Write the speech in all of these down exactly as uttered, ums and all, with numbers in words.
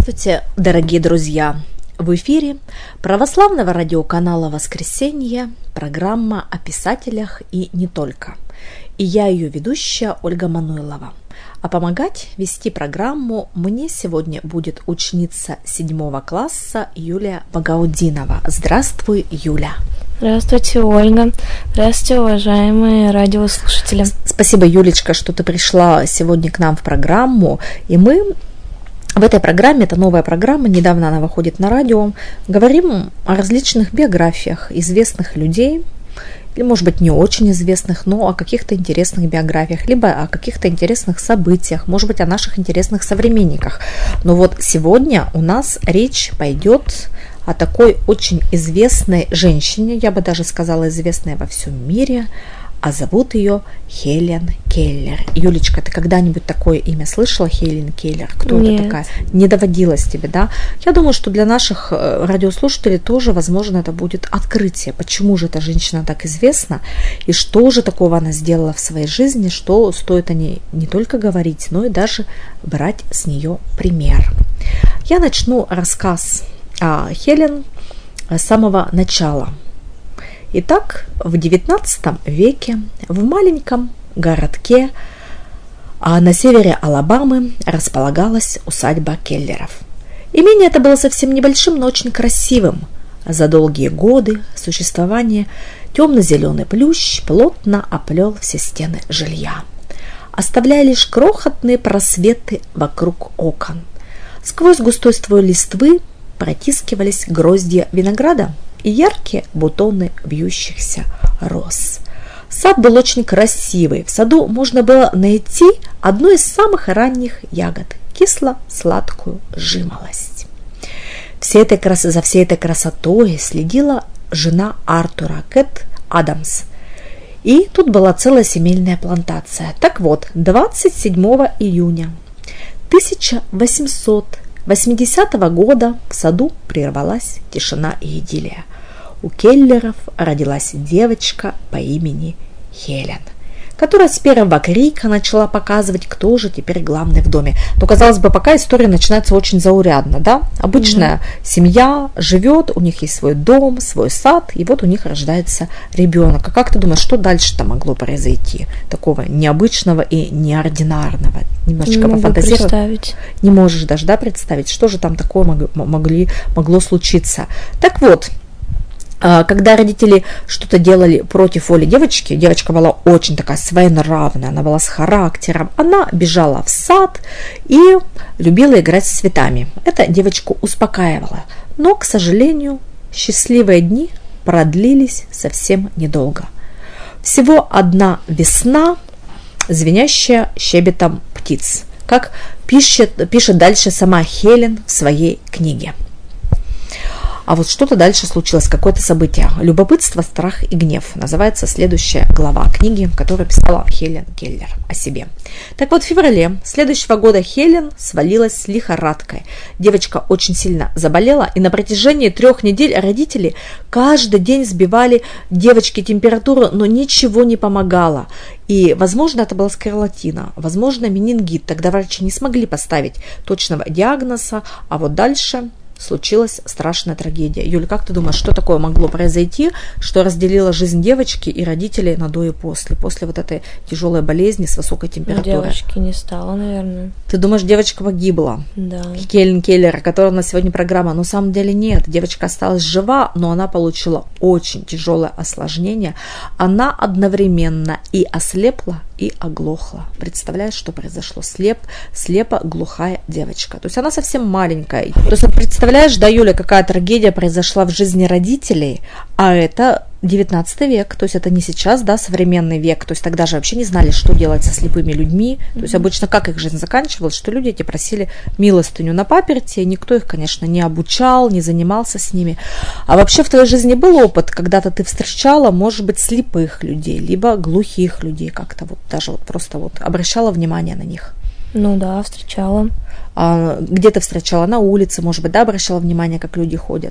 Здравствуйте, дорогие друзья! В эфире православного радиоканала «Воскресенье» программа о писателях и не только. И я ее ведущая Ольга Мануйлова. А помогать вести программу мне сегодня будет ученица седьмого класса Юлия Багаудинова. Здравствуй, Юля! Здравствуйте, Ольга. Здравствуйте, уважаемые радиослушатели. Спасибо, Юлечка, что ты пришла сегодня к нам в программу. И мы в этой программе, это новая программа, недавно она выходит на радио, говорим о различных биографиях известных людей, или, может быть, не очень известных, но о каких-то интересных биографиях, либо о каких-то интересных событиях, может быть, о наших интересных современниках. Но вот сегодня у нас речь пойдет о такой очень известной женщине, я бы даже сказала, известной во всем мире, а зовут ее Хелен Келлер. Юлечка, ты когда-нибудь такое имя слышала, Хелен Келлер? Кто Нет. это такая? Не доводилось тебе, да? Я думаю, что для наших радиослушателей тоже, возможно, это будет открытие. Почему же эта женщина так известна? И что же такого она сделала в своей жизни, что стоит о ней не только говорить, но и даже брать с нее пример. Я начну рассказ о Хелен с самого начала. Итак, в девятнадцатом веке в маленьком городке а на севере Алабамы располагалась усадьба Келлеров. Имение это было совсем небольшим, но очень красивым. За долгие годы существования темно-зеленый плющ плотно оплел все стены жилья, оставляя лишь крохотные просветы вокруг окон. Сквозь густой ствол листвы протискивались гроздья винограда и яркие бутоны вьющихся роз. Сад был очень красивый. В саду можно было найти одну из самых ранних ягод – кисло-сладкую жимолость. Всей этой крас... За всей этой красотой следила жена Артура, Кэт Адамс. И тут была целая семейная плантация. Так вот, двадцать седьмого июня тысяча восемьсот восьмидесятого года в саду прервалась тишина и идиллия. У Келлеров родилась девочка по имени Хелен, которая с первого крика начала показывать, кто же теперь главный в доме. Но, казалось бы, пока история начинается очень заурядно, да? Обычная mm-hmm. семья живет, у них есть свой дом, свой сад, и вот у них рождается ребенок. А как ты думаешь, что дальше-то могло произойти? Такого необычного и неординарного. Немножечко не пофантазировать. Представить. Не можешь даже, да, представить, что же там такого мог, могли, могло случиться. Так вот, когда родители что-то делали против воли девочки, девочка была очень такая своенравная, она была с характером, она бежала в сад и любила играть с цветами. Это девочку успокаивало. Но, к сожалению, счастливые дни продлились совсем недолго. Всего одна весна, звенящая щебетом птиц, как пишет, пишет дальше сама Хелен в своей книге. А вот что-то дальше случилось, какое-то событие. «Любопытство, страх и гнев» называется следующая глава книги, которую писала Хелен Келлер о себе. Так вот, в феврале следующего года Хелен свалилась с лихорадкой. Девочка очень сильно заболела, и на протяжении трех недель родители каждый день сбивали девочке температуру, но ничего не помогало. И, возможно, это была скарлатина, возможно, менингит. Тогда врачи не смогли поставить точного диагноза, а вот дальше случилась страшная трагедия. Юля, как ты думаешь, что такое могло произойти, что разделило жизнь девочки и родителей на до и после, после вот этой тяжелой болезни с высокой температурой? Ну, девочки не стало, наверное. Ты думаешь, девочка погибла? Да. Хелен Келлер, о которой у нас сегодня программа, но на самом деле нет. Девочка осталась жива, но она получила очень тяжелое осложнение. Она одновременно и ослепла, и оглохла. Представляешь, что произошло? Слеп, слепо глухая девочка. То есть она совсем маленькая. То есть представляешь, да, Юля, какая трагедия произошла в жизни родителей, а это девятнадцатый век, то есть это не сейчас, да, современный век, то есть тогда же вообще не знали, что делать со слепыми людьми, то есть обычно как их жизнь заканчивалась, что люди эти просили милостыню на паперти, и никто их, конечно, не обучал, не занимался с ними. А вообще в твоей жизни был опыт, когда-то ты встречала, может быть, слепых людей, либо глухих людей, как-то вот даже вот просто вот обращала внимание на них? Ну да, встречала. А где ты встречала? На улице, может быть, да, обращала внимание, как люди ходят?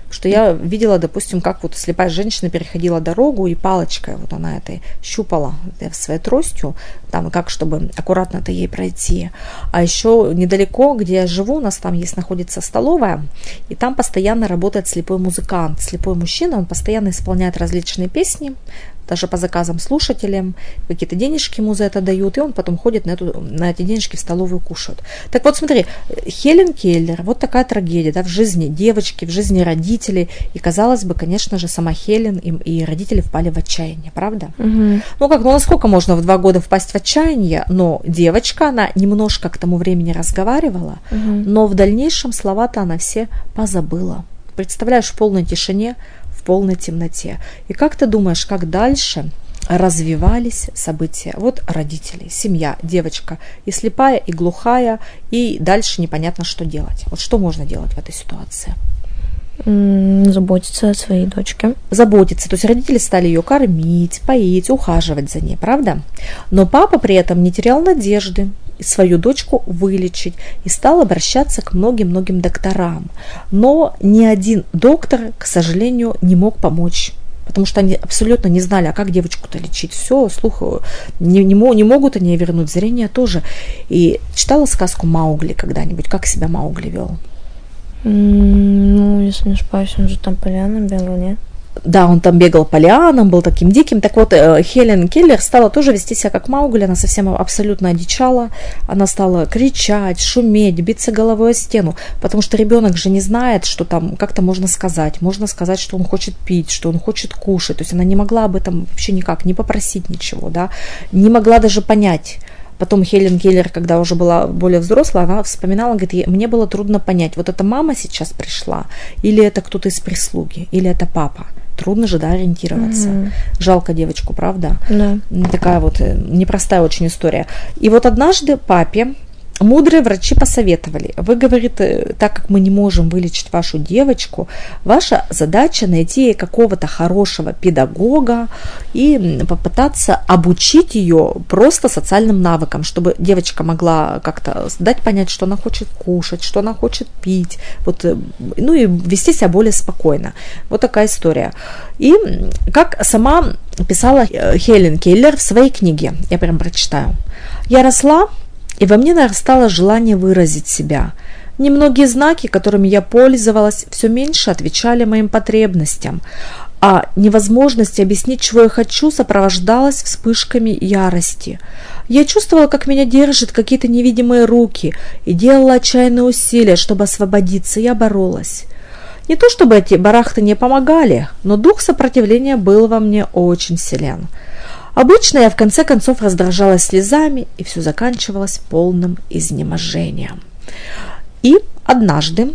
Что я видела, допустим, как вот слепая женщина переходила дорогу, и палочкой вот она этой щупала своей тростью, там, как чтобы аккуратно-то ей пройти. А еще недалеко, где я живу, у нас там есть, находится столовая, и там постоянно работает слепой музыкант, слепой мужчина, он постоянно исполняет различные песни, даже по заказам слушателям, какие-то денежки ему за это дают, и он потом ходит на, эту, на эти денежки в столовую кушает. Так вот, смотри, Хелен Келлер, вот такая трагедия, да, в жизни девочки, в жизни родителей, и, казалось бы, конечно же, сама Хелен и, и родители впали в отчаяние, правда? Угу. Ну как, ну насколько можно в два года впасть в отчаяние, но девочка, она немножко к тому времени разговаривала, угу. но в дальнейшем слова-то она все позабыла. Представляешь, в полной тишине, в полной темноте. И как ты думаешь, как дальше развивались события? Вот родители, семья, девочка и слепая, и глухая, и дальше непонятно, что делать. Вот что можно делать в этой ситуации? Заботиться о своей дочке. Заботиться. То есть родители стали ее кормить, поить, ухаживать за ней, правда? Но папа при этом не терял надежды свою дочку вылечить и стал обращаться к многим-многим докторам. Но ни один доктор, к сожалению, не мог помочь. Потому что они абсолютно не знали, а как девочку-то лечить. Все, слух не, не, не могут они вернуть, зрение тоже. И читала сказку Маугли когда-нибудь? Как себя Маугли вел? Ну, если не ошибаюсь, он же там поляна бегал, нет? Да, он там бегал по лианам, был таким диким. Так вот, Хелен Келлер стала тоже вести себя как Маугли, она совсем абсолютно одичала, она стала кричать, шуметь, биться головой о стену, потому что ребенок же не знает, что там как-то можно сказать. Можно сказать, что он хочет пить, что он хочет кушать. То есть она не могла об этом вообще никак, не попросить ничего, да, не могла даже понять. Потом Хелен Келлер, когда уже была более взрослая, она вспоминала, говорит, мне было трудно понять, вот это мама сейчас пришла, или это кто-то из прислуги, или это папа. Трудно же, да, ориентироваться. Mm-hmm. Жалко девочку, правда? Да. Такая вот непростая очень история. И вот однажды папе мудрые врачи посоветовали. Вы, говорит, так как мы не можем вылечить вашу девочку, ваша задача найти ей какого-то хорошего педагога и попытаться обучить ее просто социальным навыкам, чтобы девочка могла как-то дать понять, что она хочет кушать, что она хочет пить, вот, ну и вести себя более спокойно. Вот такая история. И как сама писала Хелен Келлер в своей книге, я прям прочитаю. «Я росла, и во мне нарастало желание выразить себя. Немногие знаки, которыми я пользовалась, все меньше отвечали моим потребностям, а невозможность объяснить, чего я хочу, сопровождалась вспышками ярости. Я чувствовала, как меня держат какие-то невидимые руки, и делала отчаянные усилия, чтобы освободиться. Я боролась. Не то чтобы эти барахты не помогали, но дух сопротивления был во мне очень силен. Обычно я в конце концов раздражалась слезами, и все заканчивалось полным изнеможением». И однажды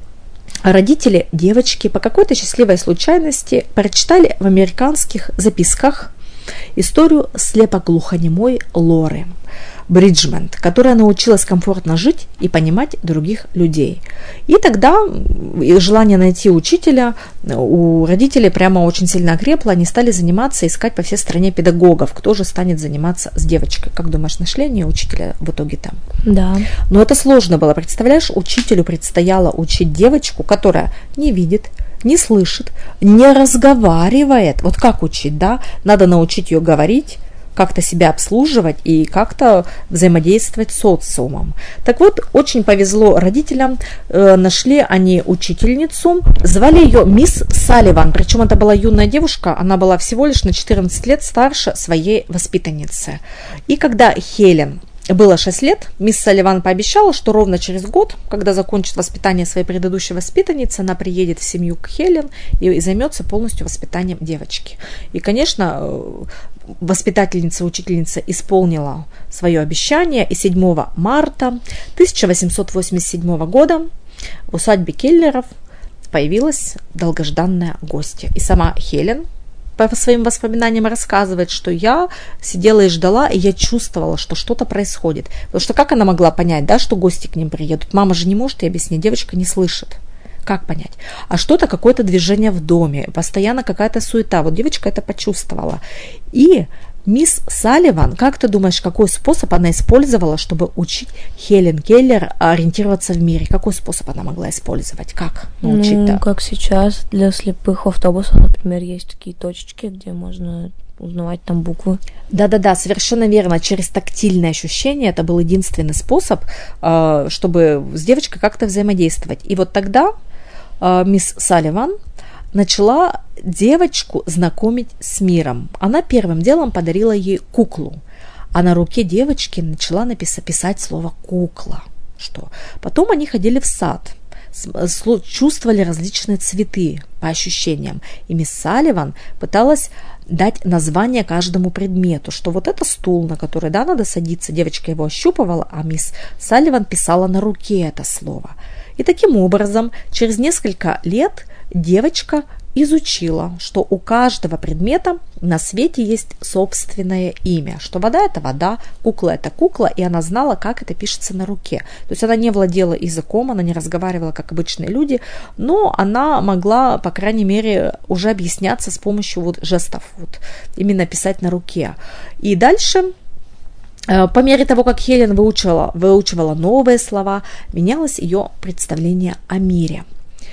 родители девочки по какой-то счастливой случайности прочитали в американских записках историю слепоглухонемой Лоры Бриджмент, которая научилась комфортно жить и понимать других людей. И тогда желание найти учителя у родителей прямо очень сильно окрепло, они стали заниматься, искать по всей стране педагогов, кто же станет заниматься с девочкой. Как думаешь, нашли они учителя в итоге там? Да. Но это сложно было, представляешь, учителю предстояло учить девочку, которая не видит, не слышит, не разговаривает. Вот как учить, да? Надо научить ее говорить, как-то себя обслуживать и как-то взаимодействовать с социумом. Так вот, очень повезло родителям, э, нашли они учительницу, звали ее мисс Салливан, причем это была юная девушка, она была всего лишь на четырнадцать лет старше своей воспитанницы. И когда Хелен было шесть лет, мисс Салливан пообещала, что ровно через год, когда закончит воспитание своей предыдущей воспитанницы, она приедет в семью к Хелен и, и займется полностью воспитанием девочки. И, конечно, воспитательница, учительница исполнила свое обещание, и седьмого марта тысяча восемьсот восемьдесят седьмого года в усадьбе Келлеров появилась долгожданная гостья. И сама Хелен по своим воспоминаниям рассказывает, что я сидела и ждала, и я чувствовала, что что-то происходит. Потому что как она могла понять, да, что гости к ним приедут? Мама же не может ей объяснить, девочка не слышит. Как понять? А что-то, какое-то движение в доме, постоянно какая-то суета. Вот девочка это почувствовала. И Мисс Салливан, как ты думаешь, какой способ она использовала, чтобы учить Хелен Келлер ориентироваться в мире? Какой способ она могла использовать? Как научить-то? Ну, как сейчас для слепых в автобусах, например, есть такие точечки, где можно узнавать там буквы. Да-да-да, совершенно верно. Через тактильное ощущение это был единственный способ, чтобы с девочкой как-то взаимодействовать. И вот тогда мисс Салливан начала девочку знакомить с миром. Она первым делом подарила ей куклу, а на руке девочки начала написать, писать слово «кукла». Что? Потом они ходили в сад, чувствовали различные цветы по ощущениям. И мисс Салливан пыталась дать название каждому предмету, что вот это стул, на который, да, надо садиться. Девочка его ощупывала, а мисс Салливан писала на руке это слово. И таким образом через несколько лет девочка изучила, что у каждого предмета на свете есть собственное имя, что вода – это вода, кукла – это кукла, и она знала, как это пишется на руке. То есть она не владела языком, она не разговаривала, как обычные люди, но она могла, по крайней мере, уже объясняться с помощью вот жестов, вот, именно писать на руке. И дальше, по мере того, как Хелен выучивала, выучивала новые слова, менялось ее представление о мире.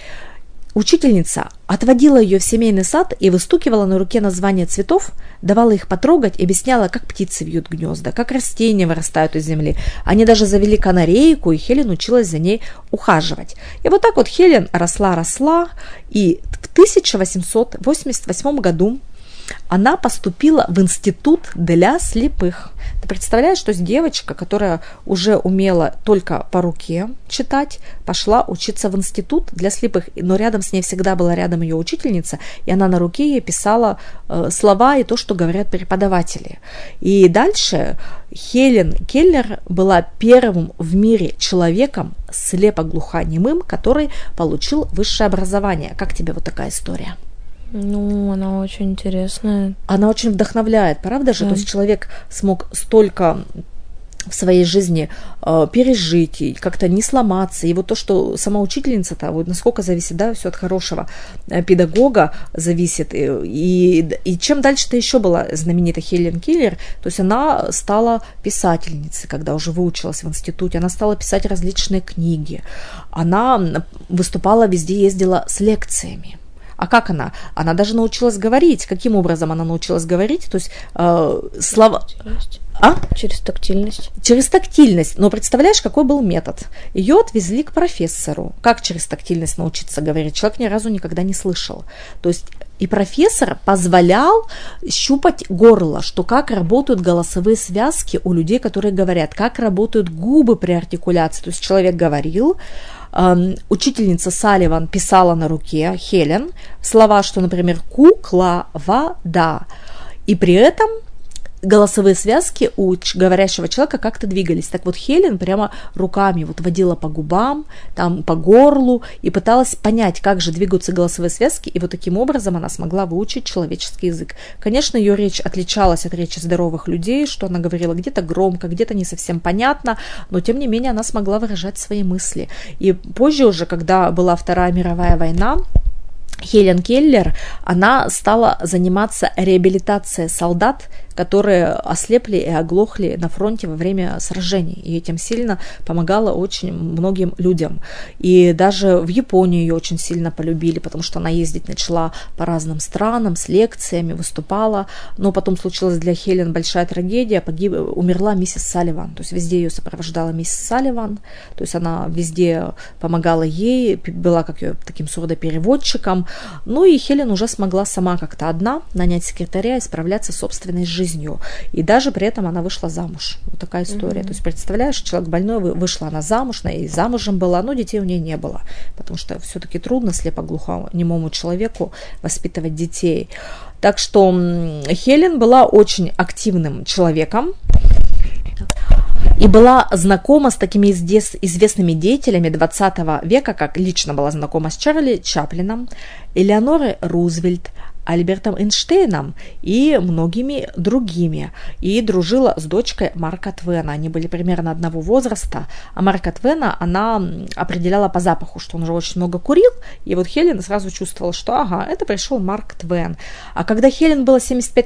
Учительница отводила ее в семейный сад и выстукивала на руке названия цветов, давала их потрогать и объясняла, как птицы вьют гнезда, как растения вырастают из земли. Они даже завели канарейку, и Хелен училась за ней ухаживать. И вот так вот Хелен росла-росла, и в тысяча восемьсот восемьдесят восьмом году она поступила в институт для слепых. Ты представляешь, что девочка, которая уже умела только по руке читать, пошла учиться в институт для слепых, но рядом с ней всегда была рядом ее учительница, и она на руке ей писала э, слова и то, что говорят преподаватели. И дальше Хелен Келлер была первым в мире человеком слепоглухонемым, который получил высшее образование. Как тебе вот такая история? Ну, она очень интересная. Она очень вдохновляет, правда же? Да. То есть человек смог столько в своей жизни э, пережить и как-то не сломаться. И вот то, что сама учительница-то, вот насколько зависит, да, все от хорошего педагога зависит. И, и, и чем дальше-то еще была знаменита Хелен Келлер, то есть она стала писательницей, когда уже выучилась в институте, она стала писать различные книги, она выступала везде, ездила с лекциями. А как она? Она даже научилась говорить. Каким образом она научилась говорить? То есть э, слова... А? Через тактильность. Через тактильность. Но представляешь, какой был метод? Ее отвезли к профессору. Как через тактильность научиться говорить? Человек ни разу никогда не слышал. То есть и профессор позволял щупать горло, что как работают голосовые связки у людей, которые говорят, как работают губы при артикуляции. То есть человек говорил, э, учительница Салливан писала на руке, Хелен, слова, что, например, кукла, вода. И при этом голосовые связки у говорящего человека как-то двигались. Так вот, Хелен прямо руками вот водила по губам, там по горлу и пыталась понять, как же двигаются голосовые связки, и вот таким образом она смогла выучить человеческий язык. Конечно, ее речь отличалась от речи здоровых людей, что она говорила где-то громко, где-то не совсем понятно, но тем не менее она смогла выражать свои мысли. И позже уже, когда была Вторая мировая война, Хелен Келлер, она стала заниматься реабилитацией солдат, которые ослепли и оглохли на фронте во время сражений. И этим сильно помогала очень многим людям. И даже в Японию ее очень сильно полюбили, потому что она ездить начала по разным странам с лекциями, выступала. Но потом случилась для Хелен большая трагедия, погиб, умерла миссис Салливан. То есть везде ее сопровождала миссис Салливан. То есть она везде помогала ей, была как ее таким сурдопереводчиком. Ну и Хелен уже смогла сама как-то одна нанять секретаря и справляться с собственной жизнью. И даже при этом она вышла замуж. Вот такая история. Mm-hmm. То есть, представляешь, человек больной, вышла она замуж, и замужем была, но детей у нее не было. Потому что все-таки трудно слепоглухонемому человеку воспитывать детей. Так что Хелен была очень активным человеком. И была знакома с такими известными деятелями двадцатого века, как лично была знакома с Чарли Чаплином, Элеонорой Рузвельт, Альбертом Эйнштейном и многими другими. И дружила с дочкой Марка Твена. Они были примерно одного возраста. А Марка Твена она определяла по запаху, что он уже очень много курил. И вот Хелен сразу чувствовала, что ага, это пришел Марк Твен. А когда Хелен было семьдесят пять лет,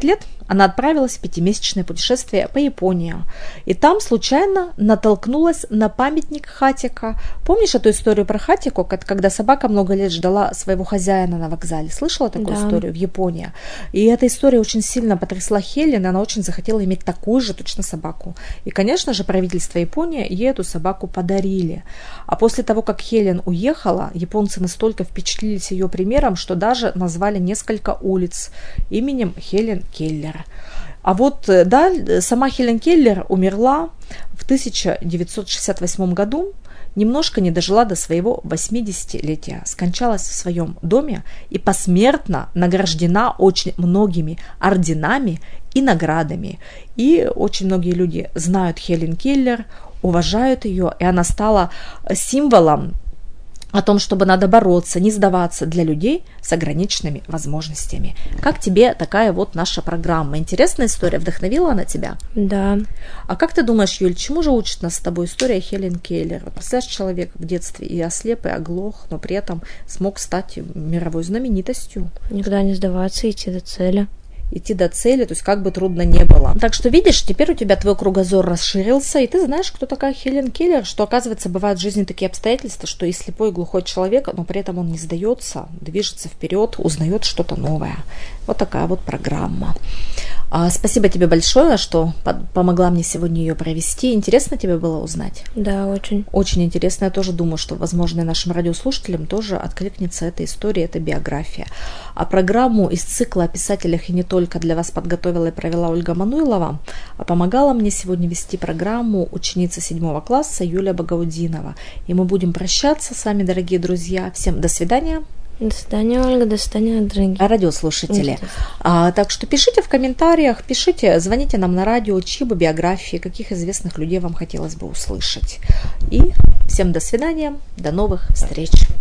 она отправилась в пятимесячное путешествие по Японии. И там случайно натолкнулась на памятник Хатико. Помнишь эту историю про Хатико, когда собака много лет ждала своего хозяина на вокзале? Слышала такую Да. историю в Японии? И эта история очень сильно потрясла Хелен, и она очень захотела иметь такую же точно собаку. И, конечно же, правительство Японии ей эту собаку подарили. А после того, как Хелен уехала, японцы настолько впечатлились ее примером, что даже назвали несколько улиц именем Хелен Келлер. А вот, да, сама Хелен Келлер умерла в тысяча девятьсот шестьдесят восьмом году, немножко не дожила до своего восьмидесятилетия, скончалась в своем доме и посмертно награждена очень многими орденами и наградами. И очень многие люди знают Хелен Келлер, уважают ее, и она стала символом о том, чтобы надо бороться, не сдаваться для людей с ограниченными возможностями. Как тебе такая вот наша программа? Интересная история, вдохновила она тебя? Да. А как ты думаешь, Юль, чему же учит нас с тобой история Хелен Келлер? Представляешь, человек в детстве и ослеп, и оглох, но при этом смог стать мировой знаменитостью. Никогда не сдаваться, идти до цели. Идти до цели, то есть как бы трудно не было. Так что, видишь, теперь у тебя твой кругозор расширился, и ты знаешь, кто такая Хелен Келлер, что, оказывается, бывают в жизни такие обстоятельства, что и слепой, и глухой человек, но при этом он не сдается, движется вперед, узнает что-то новое. Вот такая вот программа. А, спасибо тебе большое, что под- помогла мне сегодня ее провести. Интересно тебе было узнать? Да, очень. Очень интересно. Я тоже думаю, что, возможно, и нашим радиослушателям тоже откликнется эта история, эта биография. А программу из цикла о писателях и не только для вас подготовила и провела Ольга Мануйлова, а помогала мне сегодня вести программу ученица седьмого класса Юлия Багаудинова. И мы будем прощаться с вами, дорогие друзья. Всем до свидания. До свидания, Ольга, до свидания, дорогие Радиослушатели. А, так что пишите в комментариях, пишите, звоните нам на радио, чьи бы биографии, каких известных людей вам хотелось бы услышать. И всем до свидания, до новых встреч.